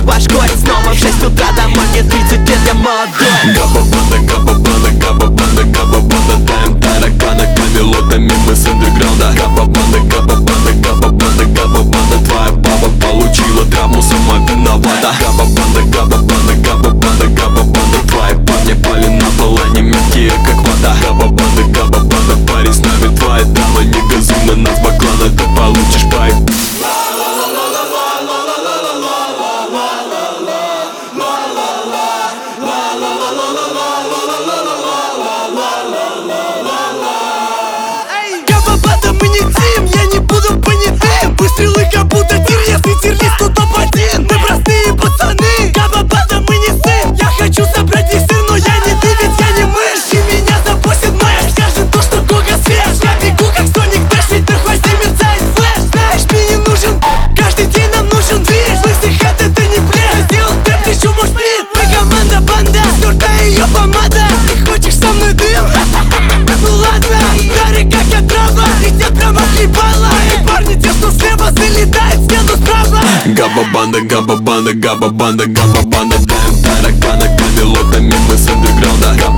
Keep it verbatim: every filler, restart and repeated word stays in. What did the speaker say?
башкой. Снова в шесть утра домой, мне тридцать лет, я молодой. Габба-банда, габба-банда, габба-банда, габба-банда. Даем таракана камелотами, мы с андерграунда. Габба-банда, габба-банда, габба-банда, габба-банда. Твоя баба получила травму, сама виновата. Габба-банда, габба-банда, габба-банда, габба-банда. Твои парни пали на пол, они мягкие как вода. Габба-банда, габба-банда, парень с нами, твоя дама. Не газуй на нас баклана, ты получишь пайп. Габба-банда, мы не тим, я не буду понятым. Выстрелы как будто тир, если тир-лист, то топ-один. Мы простые пацаны, Габба-банда, мы не сын. Я хочу собрать их сыр, но я не ты, ведь я не мышь. И меня запустит мэш, скажет то, что Гога свеж. Я бегу как Соник Дэш, ведь на хвосте мерцает флэш. Знаешь, мне не нужен, каждый день нам нужен движ. Лысый хэт, это не плед, сделал тэп, плечу мой сплит. Мы команда, банда, стертая ее помада. Ты хочешь со мной дым? Ну ладно, яры как я трава, летят прямо в ебало. И парни те, что слева, залетают в стену справа. Габба-банда, габба-банда, габба-банда, габба-банда. Даем таракана камелотами, мы с андерграунда.